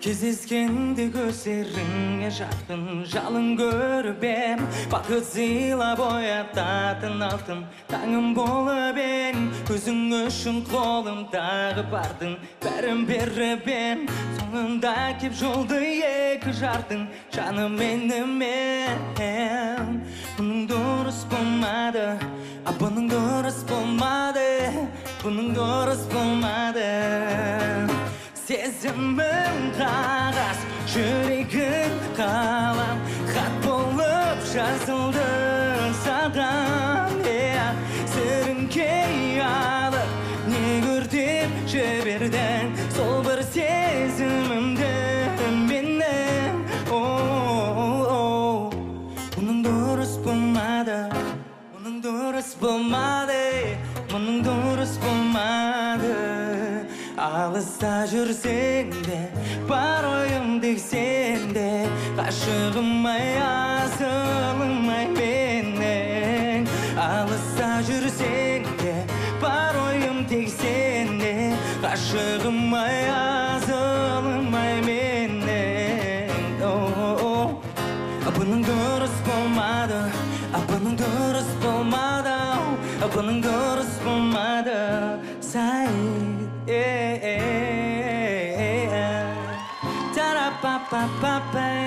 Кездескенде көздеріңе жақын жалын көріп ем, бақыт сыйлап оятатын алтын таңым болып ең. Өзің үшін қолымдағы бардың бәрін беріп ем, соңында кеп жолды екі жардың жаным менімен. Бұның дұрыс болмады, бұның дұрыс болмады, бұның дұрыс болмады. Сезімім қағаз, жүрегім қалам, хат болып жазылды саған. Сіріңкей алып, не көрдеп жібердің сол бір сезімімді менің. Бұның дұрыс болмады, бұның дұрыс болмады, бұның дұрыс болмады. Алыста жүрсең де, бар ойым тек сенде, ғашығым-ай, асылым-ай менің. Алыста жүрсең де, бар ойым тек сенде, ғашығым-ай, асылым-ай менің. Бұның дұрыс болмады, бұның дұрыс болмады, бұның дұрыс болмады. Та-ра-па-па-па-па.